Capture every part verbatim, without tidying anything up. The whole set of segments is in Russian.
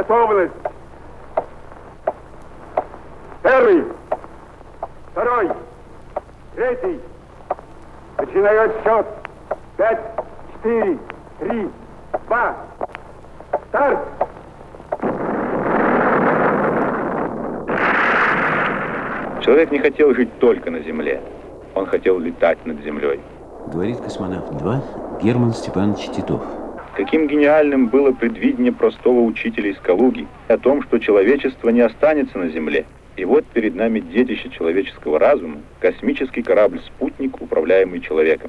Готовность. Первый, второй, третий. Начинаю отсчет. Пять, четыре, три, два. Старт. Человек не хотел жить только на земле. Он хотел летать над землей. Говорит космонавт-два Герман Степанович Титов. Каким гениальным было предвидение простого учителя из Калуги о том, что человечество не останется на земле. И вот перед нами детище человеческого разума, космический корабль-спутник, управляемый человеком.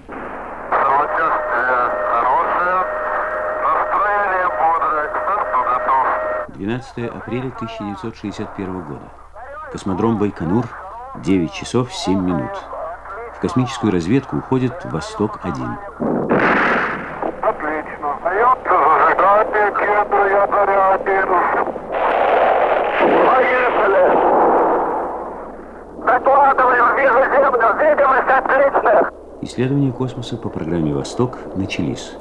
двенадцатое апреля тысяча девятьсот шестьдесят первого года. Космодром Байконур, девять часов семь минут. В космическую разведку уходит Восток-один. Отлично. Зажигать ракету, я заряден. Поехали. Докладываем, вижу землю, видимость отличная. Исследования космоса по программе «Восток» начались.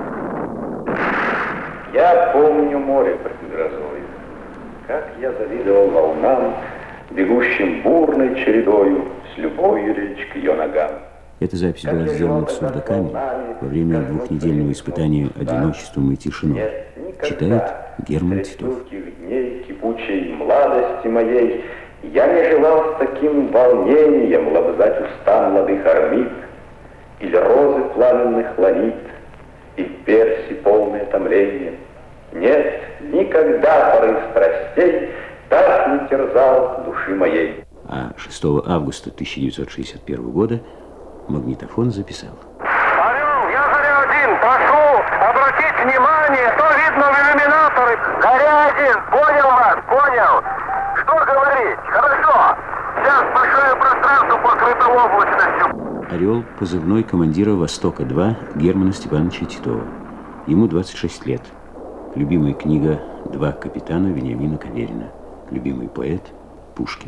Я помню море под грозой, как я завидовал волнам, бегущим бурной чередою с любовью речки ее ногам. Эта запись была сделана в Сурдокаме во время двухнедельного испытания одиночеством и тишиной. Читает Герман Титов. Дней кипучей младости моей я не желал с таким волнением лобзать уста молодых армид или розы пламенных ланит и перси полное томление. Нет, никогда порыв страстей так не терзал души моей. А шестого августа тысяча девятьсот шестьдесят первого года магнитофон записал. Орел, я Заря-один, прошу обратить внимание, то видно в иллюминаторы. Заря-один, понял вас, понял. Что говорить? Хорошо. Сейчас большое пространство покрыто облачностью. Орел – позывной командира «Востока-два» Германа Степановича Титова. Ему двадцать шесть лет. Любимая книга «Два капитана» Вениамина Каверина. Любимый поэт Пушкин.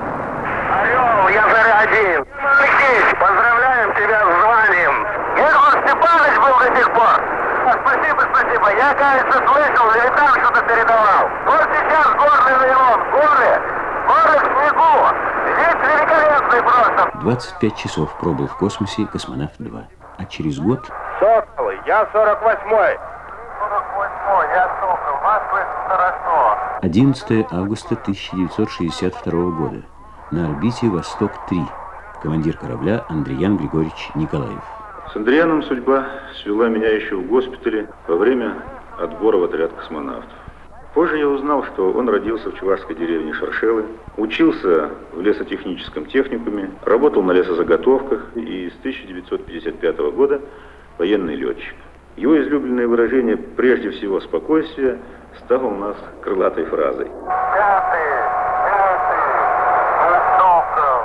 Орел, я Заря-один. Алексей, поздравляем тебя с званием. Герман Степанович был до сих пор. Спасибо, спасибо. Я, кажется, слышал, я и там что-то передавал. Вот сейчас горный район, горы, горы в снегу. Здесь великолепный просто. двадцать пять часов пробыл в космосе космонавт-два. А через год... Соколы, я сорок восьмой. сорок восьмой, я Сокол, вас слышно хорошо. одиннадцатое августа тысяча девятьсот шестьдесят второго года. На орбите «Восток-три». Командир корабля Андриян Григорьевич Николаев. С Андрианом судьба свела меня еще в госпитале во время отбора в отряд космонавтов. Позже я узнал, что он родился в чувашской деревне Шаршелы, учился в лесотехническом техникуме, работал на лесозаготовках и с тысяча девятьсот пятьдесят пятого года военный летчик. Его излюбленное выражение «прежде всего спокойствие» стало у нас крылатой фразой. Пятый, пятый, я Сокол,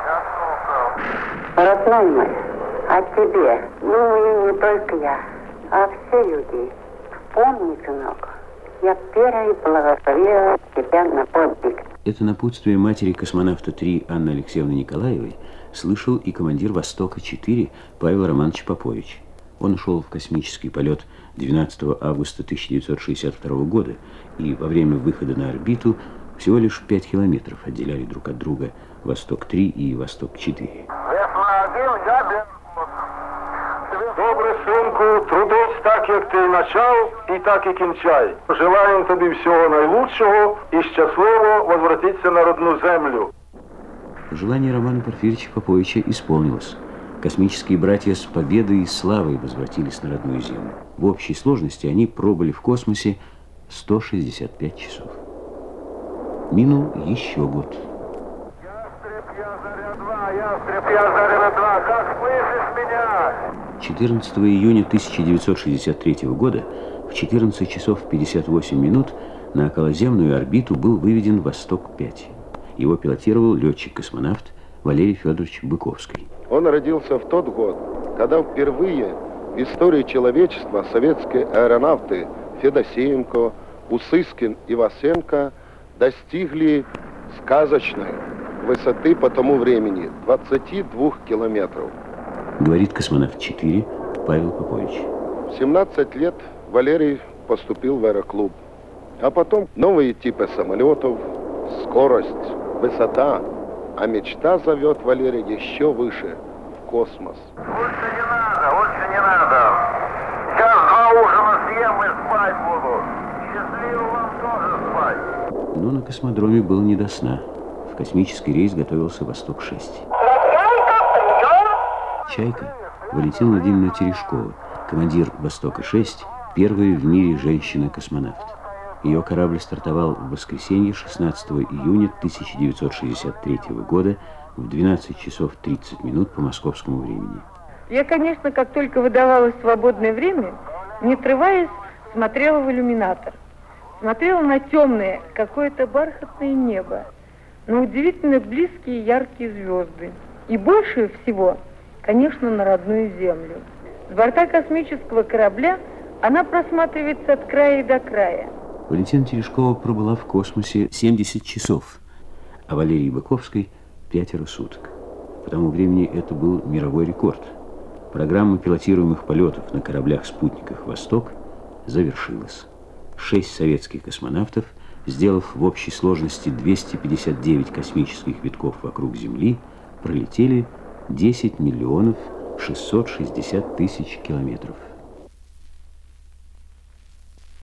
я Сокол. Родной мой, о тебе, думаю, не только я, а все люди. Помни, сынок, я первый благословила тебя на подвиг. Это напутствие матери космонавта-три Анны Алексеевны Николаевой слышал и командир «Востока-четыре» Павел Романович Попович. Он ушел в космический полет двенадцатого августа тысяча девятьсот шестьдесят второго года, и во время выхода на орбиту всего лишь пять километров отделяли друг от друга «Восток-три» и «Восток-четыре». Добре, синку, трудись так, як ти почав, і так і кінчай. Желаємо тобі всього найлучшого і щасливо возвратитися на родну землю. Желание Романа Порфирьевича Поповича исполнилось. Космические братья с победой и славой возвратились на родную землю. В общей сложности они пробыли в космосе сто шестьдесят пять часов. Минул еще год. Ястреб, я Заря-два, Ястреб, я Заря-два, как слышишь меня? четырнадцатого июня тысяча девятьсот шестьдесят третьего года в четырнадцать часов пятьдесят восемь минут на околоземную орбиту был выведен «Восток-пять». Его пилотировал летчик-космонавт Валерий Федорович Быковский. Он родился в тот год, когда впервые в истории человечества советские аэронавты Федосеенко, Усыскин и Васенко достигли сказочной высоты по тому времени двадцати двух километров. Говорит космонавт-четыре Павел Попович. В семнадцать лет Валерий поступил в аэроклуб. А потом новые типы самолетов, скорость, высота. А мечта зовет Валерия еще выше, в космос. Лучше не надо, лучше не надо. Сейчас два ужина съем и спать буду. Счастливо вам тоже спать. Но на космодроме было не до сна. В космический рейс готовился «Восток шесть». «Чайка» Валентина Владимировна Терешкова, командир «Востока шесть», первая в мире женщина-космонавт. Ее корабль стартовал в воскресенье шестнадцатого июня тысяча девятьсот шестьдесят третьего года в двенадцать часов тридцать минут по московскому времени. Я, конечно, как только выдавалось свободное время, не отрываясь, смотрела в иллюминатор. Смотрела на темное, какое-то бархатное небо, на удивительно близкие яркие звезды. И больше всего, конечно, на родную Землю. С борта космического корабля она просматривается от края до края. Валентина Терешкова пробыла в космосе семьдесят часов, а Валерии Быковской – пятеро суток. По тому времени это был мировой рекорд. Программа пилотируемых полетов на кораблях-спутниках «Восток» завершилась. Шесть советских космонавтов, сделав в общей сложности двести пятьдесят девять космических витков вокруг Земли, пролетели десять миллионов шестьсот шестьдесят тысяч километров.